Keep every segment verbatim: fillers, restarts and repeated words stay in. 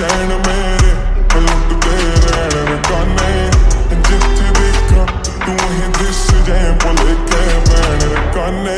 चैन मेरे लुटदे रहण रकाने जिथे देखा तू ही दिस जाए भुलेखे पैण रकाने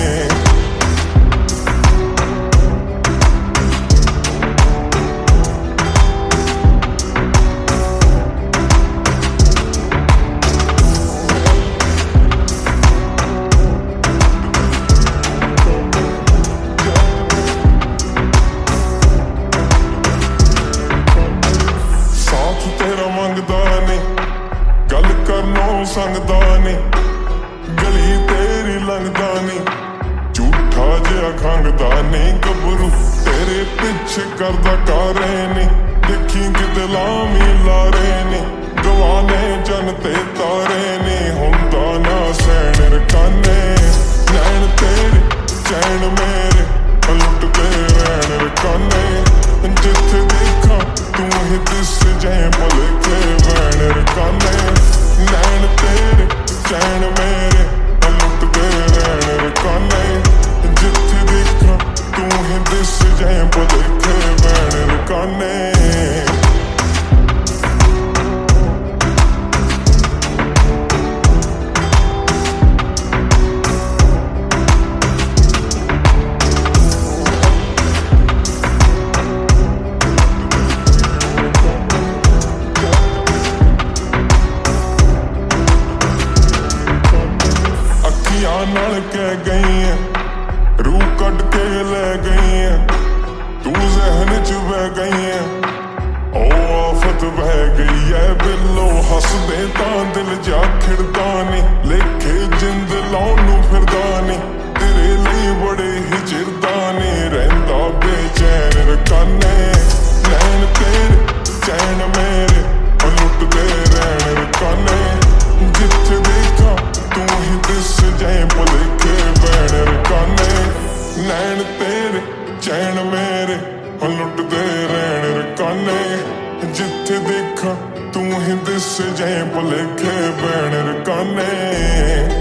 संगदा नी गली तेरी लंघदा नी झूठा जिहा खंघदा नी गबरू तेरे पिछे करदा कारे नी देखी किते लामी लारे नी गवाने जन ते तारे नी हुंदा ना सैन रकाने नैन तेरे चैन मेरे लुटदे रहण रकाने जिथे देखा तू ही दिस जाए भुलेखे पैण रकाने नैन तेरे चैन मेरे लुटदे रहण रकाने जिथे देखा तू ही दिस जाए भुलेखे पैण रकाने नाल कह गई है रूह कट के ले गई है तू जहन च बह गई है ओ आफत बह गई है बिलो हसदे तां दिल जा खिड़दा नी लेखे जिंद लाउण नूं फिरदा नी तेरे लई बड़े ही चिरदा नी रहिंदा बेचैन रकाने नैन तेरे चैन मेरे लुटदे रहण रकाने जिथे देखा तू ही दिस जाए भुलेखे पैण रकाने नैन तेरे चैन मेरे लुटदे रहण रकाने जिथे देखा तू ही दिस जाए भुलेखे पैण रकाने।